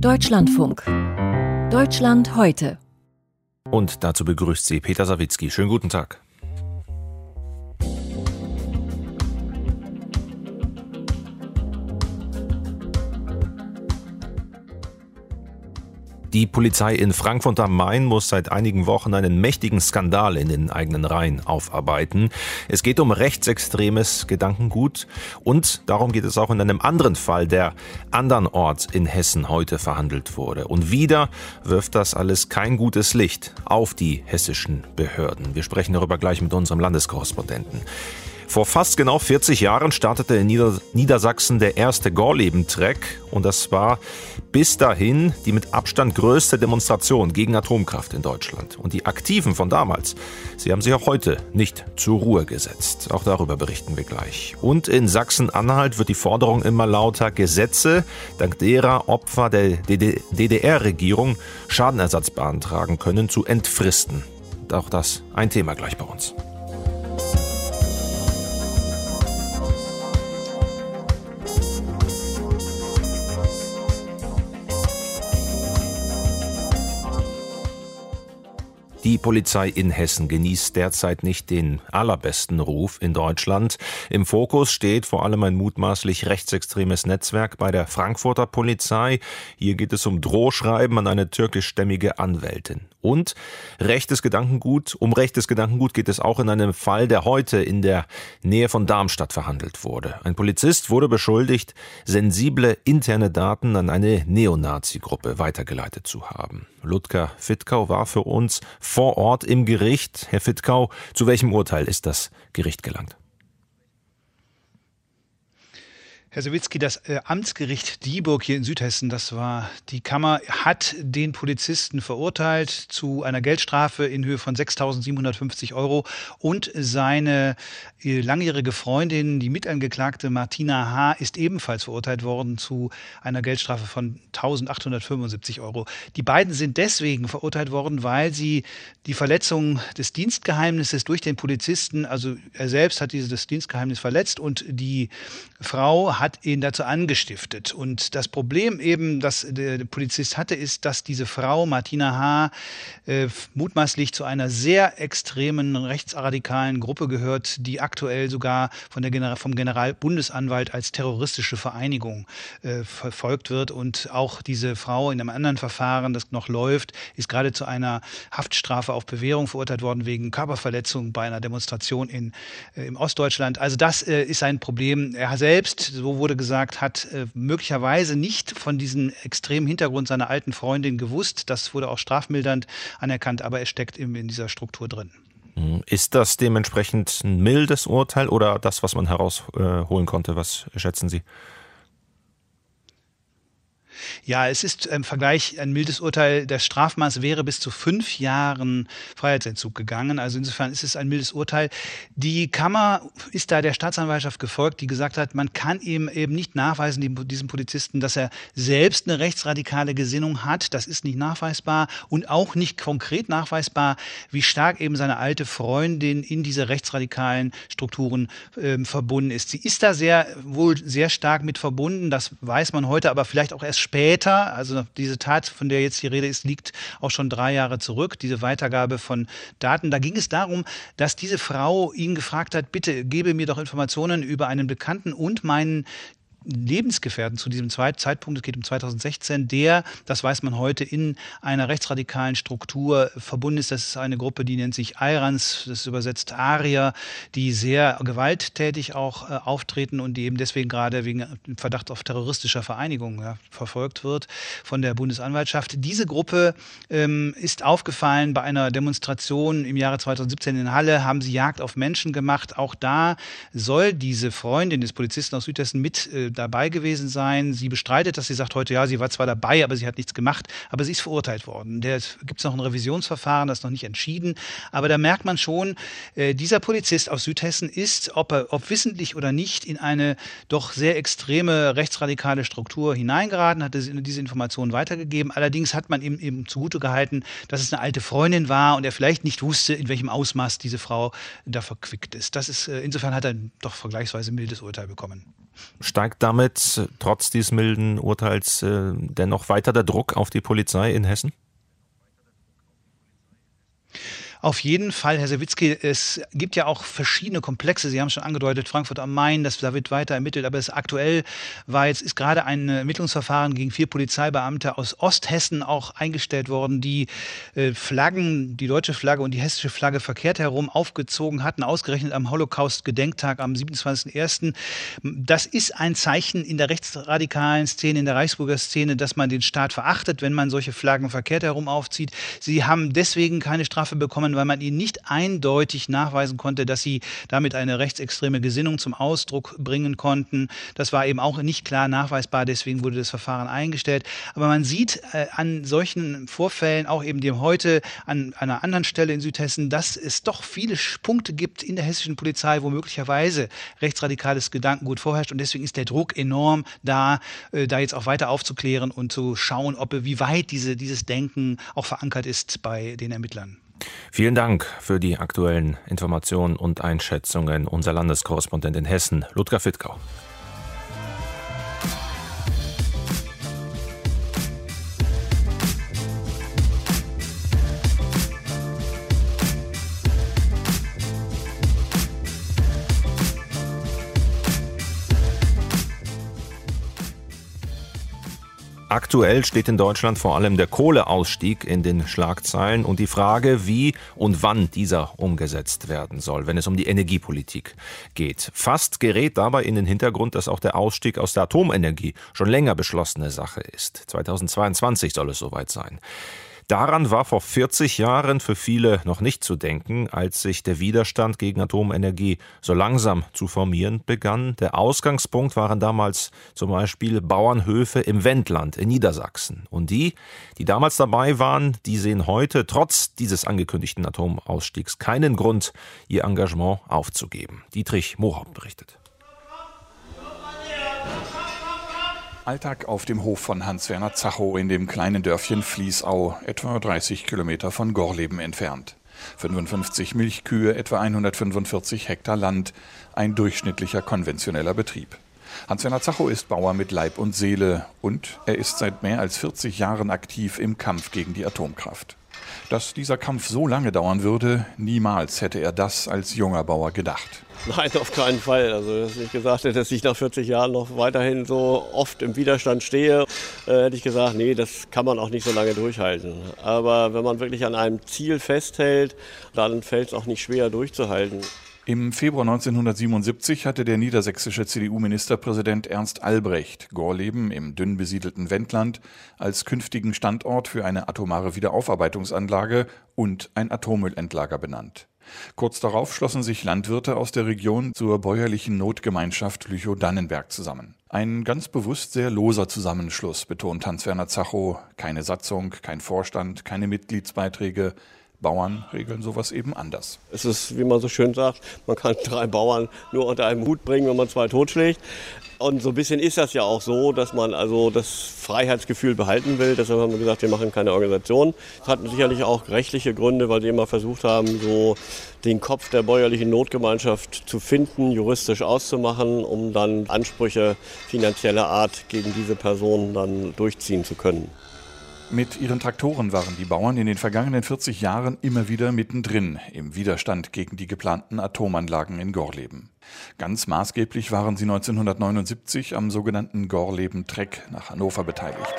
Deutschlandfunk. Deutschland heute. Und dazu begrüßt Sie Peter Sawicki. Schönen guten Tag. Die Polizei in Frankfurt am Main muss seit einigen Wochen einen mächtigen Skandal in den eigenen Reihen aufarbeiten. Es geht um rechtsextremes Gedankengut und darum geht es auch in einem anderen Fall, der andernorts in Hessen heute verhandelt wurde. Und wieder wirft das alles kein gutes Licht auf die hessischen Behörden. Wir sprechen darüber gleich mit unserem Landeskorrespondenten. Vor fast genau 40 Jahren startete in Niedersachsen der erste Gorleben-Trek und das war bis dahin die mit Abstand größte Demonstration gegen Atomkraft in Deutschland. Und die Aktiven von damals, sie haben sich auch heute nicht zur Ruhe gesetzt. Auch darüber berichten wir gleich. Und in Sachsen-Anhalt wird die Forderung immer lauter, Gesetze, dank derer Opfer der DDR-Regierung Schadenersatz beantragen können, zu entfristen. Auch das ein Thema gleich bei uns. Die Polizei in Hessen genießt derzeit nicht den allerbesten Ruf in Deutschland. Im Fokus steht vor allem ein mutmaßlich rechtsextremes Netzwerk bei der Frankfurter Polizei. Hier geht es um Drohschreiben an eine türkischstämmige Anwältin. Und rechtes Gedankengut. Um rechtes Gedankengut geht es auch in einem Fall, der heute in der Nähe von Darmstadt verhandelt wurde. Ein Polizist wurde beschuldigt, sensible interne Daten an eine Neonazi-Gruppe weitergeleitet zu haben. Ludger Fittkau war für uns vor Ort im Gericht. Herr Fittkau, zu welchem Urteil ist das Gericht gelangt? Herr Sawicki, das Amtsgericht Dieburg hier in Südhessen, das war die Kammer, hat den Polizisten verurteilt zu einer Geldstrafe in Höhe von 6.750 € und seine langjährige Freundin, die Mitangeklagte Martina H., ist ebenfalls verurteilt worden zu einer Geldstrafe von 1.875 €. Die beiden sind deswegen verurteilt worden, weil sie die Verletzung des Dienstgeheimnisses durch den Polizisten, also er selbst hat dieses Dienstgeheimnis verletzt und die Frau hat ihn dazu angestiftet. Und das Problem eben, das der Polizist hatte, ist, dass diese Frau, Martina H., mutmaßlich zu einer sehr extremen rechtsradikalen Gruppe gehört, die aktuell sogar vom Generalbundesanwalt als terroristische Vereinigung verfolgt wird. Und auch diese Frau in einem anderen Verfahren, das noch läuft, ist gerade zu einer Haftstrafe auf Bewährung verurteilt worden wegen Körperverletzung bei einer Demonstration im Ostdeutschland. Also das ist ein Problem. Er selbst, so wurde gesagt, hat möglicherweise nicht von diesem extremen Hintergrund seiner alten Freundin gewusst. Das wurde auch strafmildernd anerkannt, aber er steckt eben in dieser Struktur drin. Ist das dementsprechend ein mildes Urteil oder das, was man herausholen konnte? Was schätzen Sie? Ja, es ist im Vergleich ein mildes Urteil. Das Strafmaß wäre bis zu 5 Jahren Freiheitsentzug gegangen. Also insofern ist es ein mildes Urteil. Die Kammer ist da der Staatsanwaltschaft gefolgt, die gesagt hat, man kann ihm eben nicht nachweisen, diesem Polizisten, dass er selbst eine rechtsradikale Gesinnung hat. Das ist nicht nachweisbar und auch nicht konkret nachweisbar, wie stark eben seine alte Freundin in diese rechtsradikalen Strukturen verbunden ist. Sie ist da wohl sehr stark mit verbunden. Das weiß man heute, aber vielleicht auch erst später. Also diese Tat, von der jetzt die Rede ist, liegt auch schon 3 Jahre zurück, diese Weitergabe von Daten. Da ging es darum, dass diese Frau ihn gefragt hat, bitte gebe mir doch Informationen über einen Bekannten und meinen Lebensgefährten zu diesem Zeitpunkt, es geht um 2016, der, das weiß man heute, in einer rechtsradikalen Struktur verbunden ist. Das ist eine Gruppe, die nennt sich Ayrans, das ist übersetzt Arier, die sehr gewalttätig auch auftreten und die eben deswegen gerade wegen Verdacht auf terroristischer Vereinigung verfolgt wird von der Bundesanwaltschaft. Diese Gruppe ist aufgefallen bei einer Demonstration im Jahre 2017 in Halle, haben sie Jagd auf Menschen gemacht. Auch da soll diese Freundin des Polizisten aus Südhessen mit dabei gewesen sein. Sie bestreitet, dass sie sagt heute, ja, sie war zwar dabei, aber sie hat nichts gemacht, aber sie ist verurteilt worden. Da gibt es noch ein Revisionsverfahren, das ist noch nicht entschieden. Aber da merkt man schon, dieser Polizist aus Südhessen ist, ob wissentlich oder nicht, in eine doch sehr extreme rechtsradikale Struktur hineingeraten, hat diese Informationen weitergegeben. Allerdings hat man ihm eben zugute gehalten, dass es eine alte Freundin war und er vielleicht nicht wusste, in welchem Ausmaß diese Frau da verquickt ist. Insofern hat er doch vergleichsweise mildes Urteil bekommen. Steigt damit trotz dieses milden Urteils dennoch weiter der Druck auf die Polizei in Hessen? Auf jeden Fall, Herr Sawicki, es gibt ja auch verschiedene Komplexe. Sie haben es schon angedeutet, Frankfurt am Main, da wird weiter ermittelt. Aber aktuell ist gerade ein Ermittlungsverfahren gegen 4 Polizeibeamte aus Osthessen auch eingestellt worden, die Flaggen, die deutsche Flagge und die hessische Flagge verkehrt herum aufgezogen hatten, ausgerechnet am Holocaust-Gedenktag am 27.01. Das ist ein Zeichen in der rechtsradikalen Szene, in der Reichsbürger Szene, dass man den Staat verachtet, wenn man solche Flaggen verkehrt herum aufzieht. Sie haben deswegen keine Strafe bekommen, weil man ihnen nicht eindeutig nachweisen konnte, dass sie damit eine rechtsextreme Gesinnung zum Ausdruck bringen konnten. Das war eben auch nicht klar nachweisbar, deswegen wurde das Verfahren eingestellt. Aber man sieht an solchen Vorfällen, auch eben dem heute an einer anderen Stelle in Südhessen, dass es doch viele Punkte gibt in der hessischen Polizei, wo möglicherweise rechtsradikales Gedankengut vorherrscht. Und deswegen ist der Druck enorm da jetzt auch weiter aufzuklären und zu schauen, wie weit dieses Denken auch verankert ist bei den Ermittlern. Vielen Dank für die aktuellen Informationen und Einschätzungen. Unser Landeskorrespondent in Hessen, Ludger Fittkau. Aktuell steht in Deutschland vor allem der Kohleausstieg in den Schlagzeilen und die Frage, wie und wann dieser umgesetzt werden soll, wenn es um die Energiepolitik geht. Fast gerät dabei in den Hintergrund, dass auch der Ausstieg aus der Atomenergie schon länger beschlossene Sache ist. 2022 soll es soweit sein. Daran war vor 40 Jahren für viele noch nicht zu denken, als sich der Widerstand gegen Atomenergie so langsam zu formieren begann. Der Ausgangspunkt waren damals zum Beispiel Bauernhöfe im Wendland in Niedersachsen. Und die damals dabei waren, die sehen heute trotz dieses angekündigten Atomausstiegs keinen Grund, ihr Engagement aufzugeben. Dietrich Mohaupt berichtet. Alltag auf dem Hof von Hans-Werner Zachow in dem kleinen Dörfchen Fließau, etwa 30 Kilometer von Gorleben entfernt. 55 Milchkühe, etwa 145 Hektar Land, ein durchschnittlicher konventioneller Betrieb. Hans-Werner Zachow ist Bauer mit Leib und Seele und er ist seit mehr als 40 Jahren aktiv im Kampf gegen die Atomkraft. Dass dieser Kampf so lange dauern würde, niemals hätte er das als junger Bauer gedacht. Nein, auf keinen Fall. Also, dass ich gesagt hätte, dass ich nach 40 Jahren noch weiterhin so oft im Widerstand stehe, hätte ich gesagt, nee, das kann man auch nicht so lange durchhalten. Aber wenn man wirklich an einem Ziel festhält, dann fällt es auch nicht schwer durchzuhalten. Im Februar 1977 hatte der niedersächsische CDU-Ministerpräsident Ernst Albrecht Gorleben im dünn besiedelten Wendland als künftigen Standort für eine atomare Wiederaufarbeitungsanlage und ein Atommüllendlager benannt. Kurz darauf schlossen sich Landwirte aus der Region zur bäuerlichen Notgemeinschaft Lüchow-Dannenberg zusammen. Ein ganz bewusst sehr loser Zusammenschluss, betont Hans-Werner Zachow. Keine Satzung, kein Vorstand, keine Mitgliedsbeiträge. Bauern regeln sowas eben anders. Es ist, wie man so schön sagt, man kann 3 Bauern nur unter einem Hut bringen, wenn man 2 totschlägt. Und so ein bisschen ist das ja auch so, dass man also das Freiheitsgefühl behalten will. Deshalb haben wir gesagt, wir machen keine Organisation. Das hat sicherlich auch rechtliche Gründe, weil wir immer versucht haben, so den Kopf der bäuerlichen Notgemeinschaft zu finden, juristisch auszumachen, um dann Ansprüche finanzieller Art gegen diese Personen dann durchziehen zu können. Mit ihren Traktoren waren die Bauern in den vergangenen 40 Jahren immer wieder mittendrin im Widerstand gegen die geplanten Atomanlagen in Gorleben. Ganz maßgeblich waren sie 1979 am sogenannten Gorleben-Treck nach Hannover beteiligt.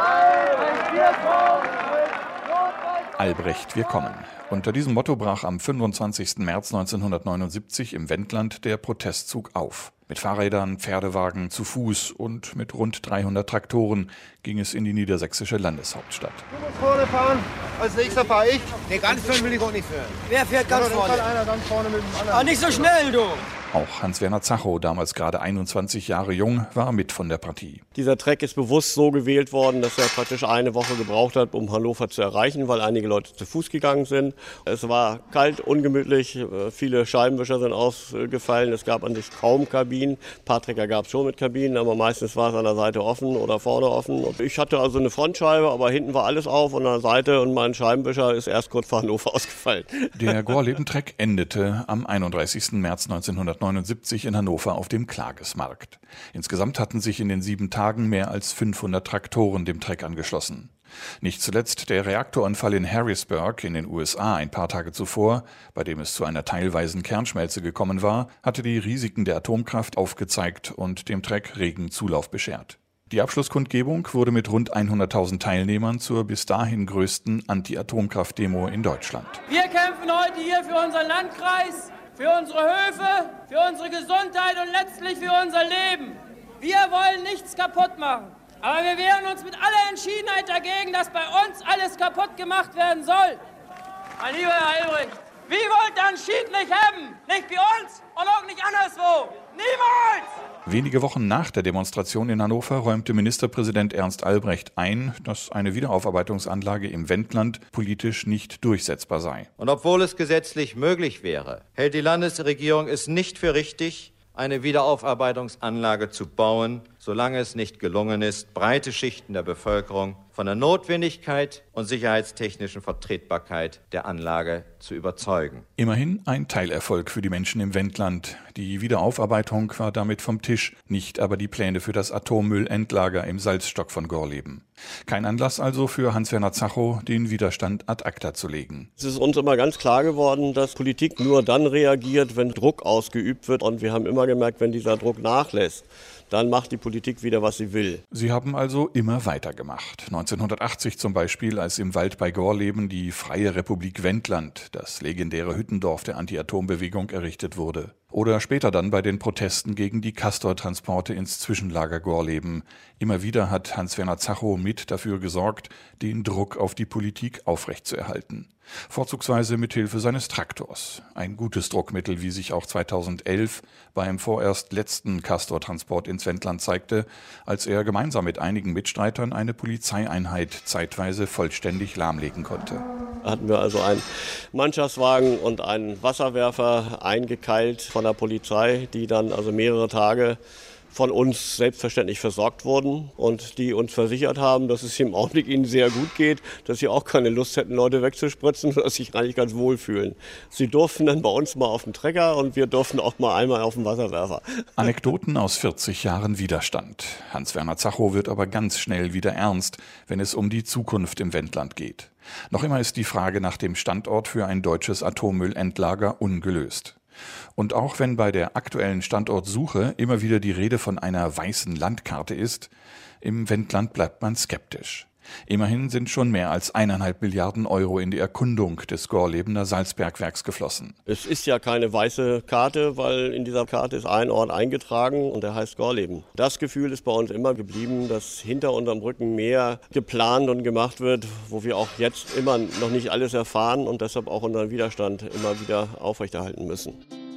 Albrecht, wir kommen. Unter diesem Motto brach am 25. März 1979 im Wendland der Protestzug auf. Mit Fahrrädern, Pferdewagen, zu Fuß und mit rund 300 Traktoren ging es in die niedersächsische Landeshauptstadt. Du musst vorne fahren, als nächster fahre ich. Nee, ganz vorne will ich auch nicht fahren. Wer fährt ganz vorne? Einer ganz vorne mit dem anderen. Ah, nicht so schnell, du! Auch Hans-Werner Zachow, damals gerade 21 Jahre jung, war mit von der Partie. Dieser Treck ist bewusst so gewählt worden, dass er praktisch eine Woche gebraucht hat, um Hannover zu erreichen, weil einige Leute zu Fuß gegangen sind. Es war kalt, ungemütlich, viele Scheibenwischer sind ausgefallen, es gab an sich kaum Kabinen. Ein paar Trecker gab es schon mit Kabinen, aber meistens war es an der Seite offen oder vorne offen. Und ich hatte also eine Frontscheibe, aber hinten war alles auf und an der Seite und mein Scheibenwischer ist erst kurz vor Hannover ausgefallen. Der Gorleben-Treck endete am 31. März 1979 1979 in Hannover auf dem Klagesmarkt. Insgesamt hatten sich in den 7 Tagen mehr als 500 Traktoren dem Treck angeschlossen. Nicht zuletzt der Reaktorunfall in Harrisburg in den USA ein paar Tage zuvor, bei dem es zu einer teilweisen Kernschmelze gekommen war, hatte die Risiken der Atomkraft aufgezeigt und dem Treck regen Zulauf beschert. Die Abschlusskundgebung wurde mit rund 100.000 Teilnehmern zur bis dahin größten Anti-Atomkraft-Demo in Deutschland. Wir kämpfen heute hier für unseren Landkreis, für unsere Höfe, für unsere Gesundheit und letztlich für unser Leben. Wir wollen nichts kaputt machen. Aber wir wehren uns mit aller Entschiedenheit dagegen, dass bei uns alles kaputt gemacht werden soll. Mein lieber Herr Albrecht, wie wollt ihr einen Schied nicht haben? Nicht bei uns und auch nicht anderswo. Niemals! Wenige Wochen nach der Demonstration in Hannover räumte Ministerpräsident Ernst Albrecht ein, dass eine Wiederaufarbeitungsanlage im Wendland politisch nicht durchsetzbar sei. Und obwohl es gesetzlich möglich wäre, hält die Landesregierung es nicht für richtig, eine Wiederaufarbeitungsanlage zu bauen, solange es nicht gelungen ist, breite Schichten der Bevölkerung von der Notwendigkeit und sicherheitstechnischen Vertretbarkeit der Anlage zu überzeugen. Immerhin ein Teilerfolg für die Menschen im Wendland. Die Wiederaufarbeitung war damit vom Tisch, nicht aber die Pläne für das Atommüllendlager im Salzstock von Gorleben. Kein Anlass also für Hans-Werner Zachow, den Widerstand ad acta zu legen. Es ist uns immer ganz klar geworden, dass Politik nur dann reagiert, wenn Druck ausgeübt wird. Und wir haben immer gemerkt, wenn dieser Druck nachlässt, dann macht die Politik wieder, was sie will. Sie haben also immer weitergemacht. 1980 zum Beispiel, als im Wald bei Gorleben die Freie Republik Wendland, das legendäre Hüttendorf der Anti-Atom-Bewegung, errichtet wurde. Oder später dann bei den Protesten gegen die Castor-Transporte ins Zwischenlager Gorleben. Immer wieder hat Hans-Werner Zachow mit dafür gesorgt, den Druck auf die Politik aufrechtzuerhalten. Vorzugsweise mit Hilfe seines Traktors. Ein gutes Druckmittel, wie sich auch 2011 beim vorerst letzten Castor-Transport ins Wendland zeigte, als er gemeinsam mit einigen Mitstreitern eine Polizeieinheit zeitweise vollständig lahmlegen konnte. Hatten wir also einen Mannschaftswagen und einen Wasserwerfer eingekeilt von der Polizei, die dann also mehrere Tage von uns selbstverständlich versorgt wurden und die uns versichert haben, dass es im Augenblick ihnen sehr gut geht, dass sie auch keine Lust hätten, Leute wegzuspritzen, dass sie sich eigentlich ganz wohlfühlen. Sie durften dann bei uns mal auf den Trecker und wir durften auch mal einmal auf den Wasserwerfer. Anekdoten aus 40 Jahren Widerstand. Hans-Werner Zachow wird aber ganz schnell wieder ernst, wenn es um die Zukunft im Wendland geht. Noch immer ist die Frage nach dem Standort für ein deutsches Atommüllendlager ungelöst. Und auch wenn bei der aktuellen Standortsuche immer wieder die Rede von einer weißen Landkarte ist, im Wendland bleibt man skeptisch. Immerhin sind schon mehr als 1,5 Milliarden Euro in die Erkundung des Gorlebener Salzbergwerks geflossen. Es ist ja keine weiße Karte, weil in dieser Karte ist ein Ort eingetragen und der heißt Gorleben. Das Gefühl ist bei uns immer geblieben, dass hinter unserem Rücken mehr geplant und gemacht wird, wo wir auch jetzt immer noch nicht alles erfahren und deshalb auch unseren Widerstand immer wieder aufrechterhalten müssen.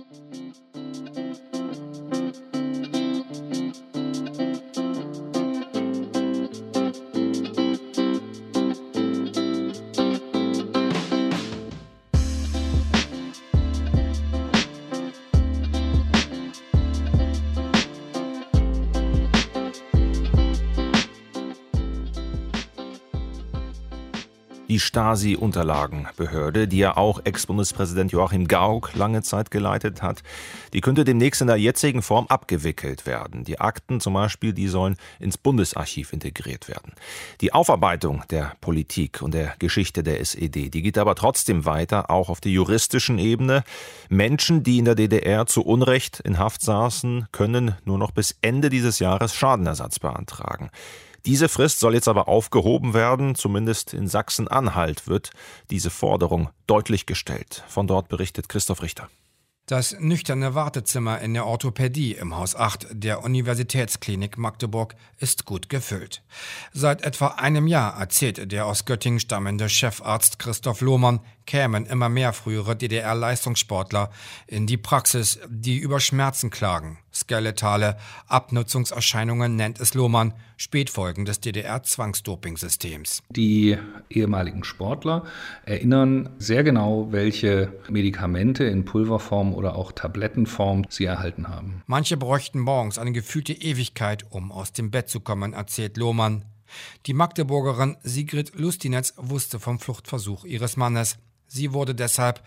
Die Stasi-Unterlagenbehörde, die ja auch Ex-Bundespräsident Joachim Gauck lange Zeit geleitet hat, die könnte demnächst in der jetzigen Form abgewickelt werden. Die Akten zum Beispiel, die sollen ins Bundesarchiv integriert werden. Die Aufarbeitung der Politik und der Geschichte der SED, die geht aber trotzdem weiter, auch auf der juristischen Ebene. Menschen, die in der DDR zu Unrecht in Haft saßen, können nur noch bis Ende dieses Jahres Schadenersatz beantragen. Diese Frist soll jetzt aber aufgehoben werden, zumindest in Sachsen-Anhalt wird diese Forderung deutlich gestellt. Von dort berichtet Christoph Richter. Das nüchterne Wartezimmer in der Orthopädie im Haus 8 der Universitätsklinik Magdeburg ist gut gefüllt. Seit etwa einem Jahr, erzählt der aus Göttingen stammende Chefarzt Christoph Lohmann, kämen immer mehr frühere DDR-Leistungssportler in die Praxis, die über Schmerzen klagen. Skeletale Abnutzungserscheinungen nennt es Lohmann, Spätfolgen des DDR-Zwangsdoping-Systems. Die ehemaligen Sportler erinnern sehr genau, welche Medikamente in Pulverform oder auch Tablettenform sie erhalten haben. Manche bräuchten morgens eine gefühlte Ewigkeit, um aus dem Bett zu kommen, erzählt Lohmann. Die Magdeburgerin Sigrid Lustinetz wusste vom Fluchtversuch ihres Mannes. Sie wurde deshalb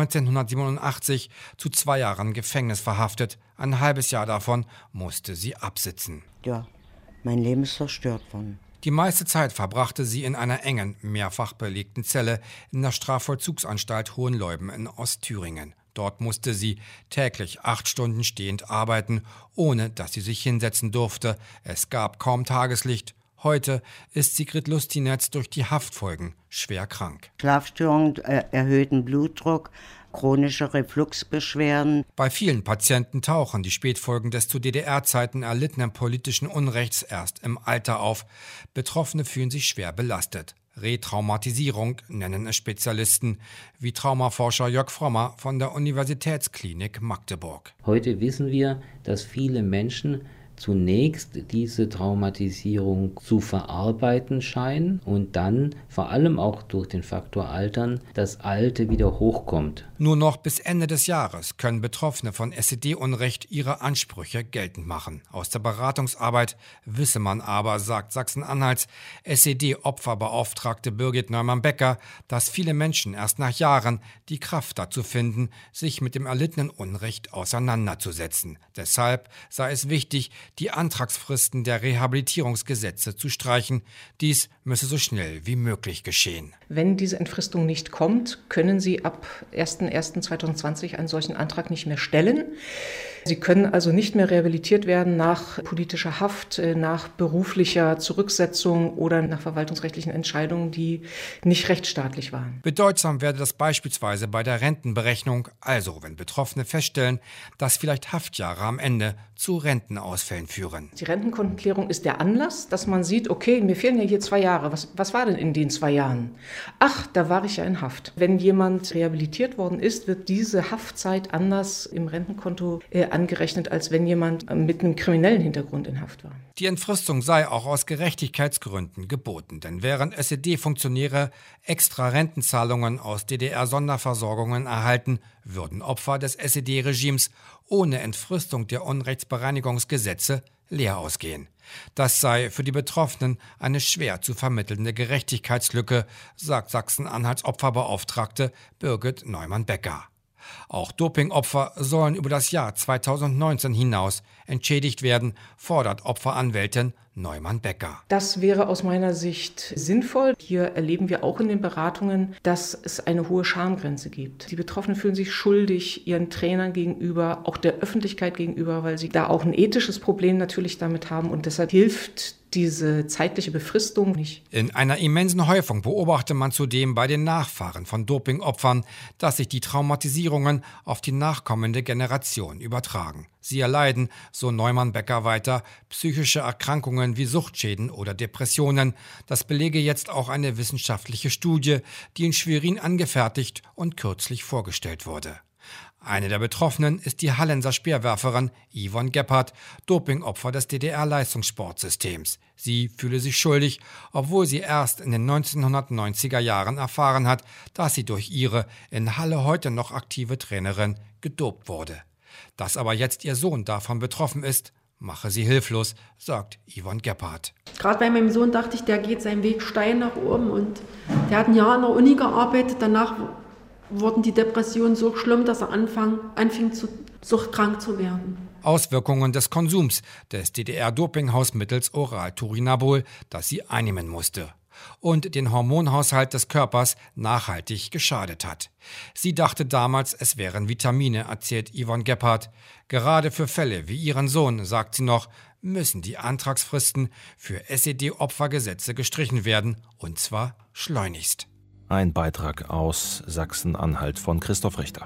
1987 zu 2 Jahren Gefängnis verhaftet. Ein halbes Jahr davon musste sie absitzen. Ja, mein Leben ist zerstört worden. Die meiste Zeit verbrachte sie in einer engen, mehrfach belegten Zelle in der Strafvollzugsanstalt Hohenleuben in Ostthüringen. Dort musste sie täglich 8 Stunden stehend arbeiten, ohne dass sie sich hinsetzen durfte. Es gab kaum Tageslicht. Heute ist Sigrid Lustinetz durch die Haftfolgen schwer krank. Schlafstörungen, erhöhten Blutdruck, chronische Refluxbeschwerden. Bei vielen Patienten tauchen die Spätfolgen des zu DDR-Zeiten erlittenen politischen Unrechts erst im Alter auf. Betroffene fühlen sich schwer belastet. Retraumatisierung nennen es Spezialisten, wie Traumaforscher Jörg Frommer von der Universitätsklinik Magdeburg. Heute wissen wir, dass viele Menschen zunächst diese Traumatisierung zu verarbeiten scheinen und dann, vor allem auch durch den Faktor Altern, das Alte wieder hochkommt. Nur noch bis Ende des Jahres können Betroffene von SED-Unrecht ihre Ansprüche geltend machen. Aus der Beratungsarbeit wisse man aber, sagt Sachsen-Anhalts SED-Opferbeauftragte Birgit Neumann-Becker, dass viele Menschen erst nach Jahren die Kraft dazu finden, sich mit dem erlittenen Unrecht auseinanderzusetzen. Deshalb sei es wichtig, die Antragsfristen der Rehabilitierungsgesetze zu streichen. Dies müsse so schnell wie möglich geschehen. Wenn diese Entfristung nicht kommt, können Sie ab 01.01.2020 einen solchen Antrag nicht mehr stellen. Sie können also nicht mehr rehabilitiert werden nach politischer Haft, nach beruflicher Zurücksetzung oder nach verwaltungsrechtlichen Entscheidungen, die nicht rechtsstaatlich waren. Bedeutsam werde das beispielsweise bei der Rentenberechnung, also wenn Betroffene feststellen, dass vielleicht Haftjahre am Ende zu Rentenausfällen führen. Die Rentenkontenklärung ist der Anlass, dass man sieht, okay, mir fehlen ja hier 2 Jahre. Was war denn in den 2 Jahren? Ach, da war ich ja in Haft. Wenn jemand rehabilitiert worden ist, wird diese Haftzeit anders im Rentenkonto angerechnet, als wenn jemand mit einem kriminellen Hintergrund in Haft war. Die Entfristung sei auch aus Gerechtigkeitsgründen geboten, denn während SED-Funktionäre extra Rentenzahlungen aus DDR-Sonderversorgungen erhalten, würden Opfer des SED-Regimes ohne Entfristung der Unrechtsbereinigungsgesetze leer ausgehen. Das sei für die Betroffenen eine schwer zu vermittelnde Gerechtigkeitslücke, sagt Sachsen-Anhalts Opferbeauftragte Birgit Neumann-Becker. Auch Dopingopfer sollen über das Jahr 2019 hinaus entschädigt werden, fordert Opferanwältin Neumann-Becker. Das wäre aus meiner Sicht sinnvoll. Hier erleben wir auch in den Beratungen, dass es eine hohe Schamgrenze gibt. Die Betroffenen fühlen sich schuldig ihren Trainern gegenüber, auch der Öffentlichkeit gegenüber, weil sie da auch ein ethisches Problem natürlich damit haben und deshalb hilft diese zeitliche Befristung nicht. In einer immensen Häufung beobachtet man zudem bei den Nachfahren von Dopingopfern, dass sich die Traumatisierungen auf die nachkommende Generation übertragen. Sie erleiden, so Neumann-Becker weiter, psychische Erkrankungen wie Suchtschäden oder Depressionen. Das belege jetzt auch eine wissenschaftliche Studie, die in Schwerin angefertigt und kürzlich vorgestellt wurde. Eine der Betroffenen ist die Hallenser Speerwerferin Yvonne Gebhardt, Dopingopfer des DDR-Leistungssportsystems. Sie fühle sich schuldig, obwohl sie erst in den 1990er Jahren erfahren hat, dass sie durch ihre in Halle heute noch aktive Trainerin gedopt wurde. Dass aber jetzt ihr Sohn davon betroffen ist, mache sie hilflos, sagt Yvonne Gebhardt. Gerade bei meinem Sohn dachte ich, der geht seinen Weg steil nach oben und der hat ein Jahr an der Uni gearbeitet, danach wurden die Depressionen so schlimm, dass er anfing suchtkrank zu werden. Auswirkungen des Konsums des DDR-Dopinghausmittels Oral-Turinabol, das sie einnehmen musste und den Hormonhaushalt des Körpers nachhaltig geschadet hat. Sie dachte damals, es wären Vitamine, erzählt Yvonne Gebhardt. Gerade für Fälle wie ihren Sohn, sagt sie noch, müssen die Antragsfristen für SED-Opfergesetze gestrichen werden, und zwar schleunigst. Ein Beitrag aus Sachsen-Anhalt von Christoph Richter.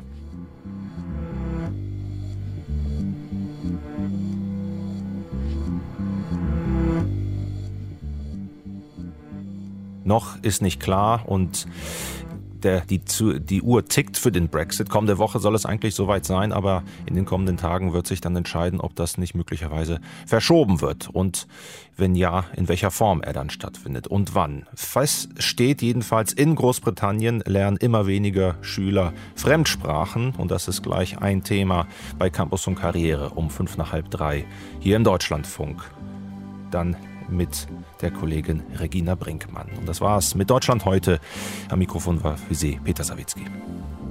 Noch ist nicht klar und die Uhr tickt für den Brexit. Kommende Woche soll es eigentlich soweit sein, aber in den kommenden Tagen wird sich dann entscheiden, ob das nicht möglicherweise verschoben wird und wenn ja, in welcher Form er dann stattfindet und wann. Fest steht jedenfalls, in Großbritannien lernen immer weniger Schüler Fremdsprachen und das ist gleich ein Thema bei Campus und Karriere um 2:55 hier im Deutschlandfunk. Dann mit der Kollegin Regina Brinkmann. Und das war's mit Deutschland heute. Am Mikrofon war für Sie Peter Sawicki.